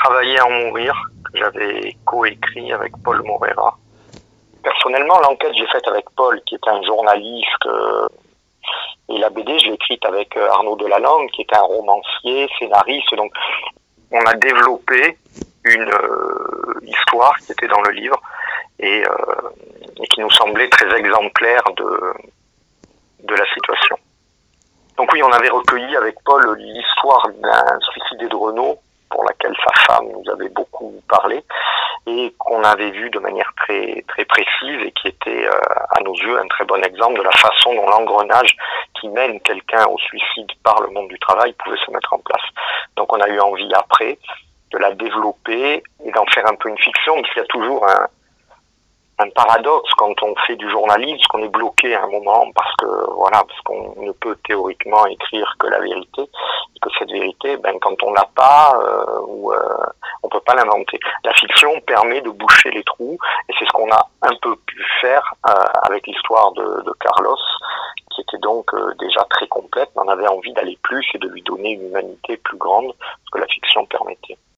Travailler à en mourir, que j'avais coécrit avec Paul Morera. Personnellement, l'enquête que j'ai faite avec Paul, qui était un journaliste, et la BD, je l'ai écrite avec Arnaud Delalande, qui était un romancier, scénariste. Donc, on a développé une histoire qui était dans le livre et qui nous semblait très exemplaire de la situation. Donc oui, on avait recueilli avec Paul l'histoire d'un suicidé de Renault, pour laquelle sa femme nous avait beaucoup parlé, et qu'on avait vu de manière très très précise et qui était à nos yeux un très bon exemple de la façon dont l'engrenage qui mène quelqu'un au suicide par le monde du travail pouvait se mettre en place. Donc on a eu envie après de la développer et d'en faire un peu une fiction, parce qu'il y a toujours un paradoxe quand on fait du journalisme, qu'on est bloqué à un moment parce qu'on ne peut théoriquement écrire que la vérité, et que cette vérité, quand on l'a pas, on peut pas l'inventer. La fiction permet de boucher les trous, et c'est ce qu'on a un peu pu faire avec l'histoire de Carlos, qui était donc déjà très complète, mais on avait envie d'aller plus et de lui donner une humanité plus grande, ce que la fiction permettait.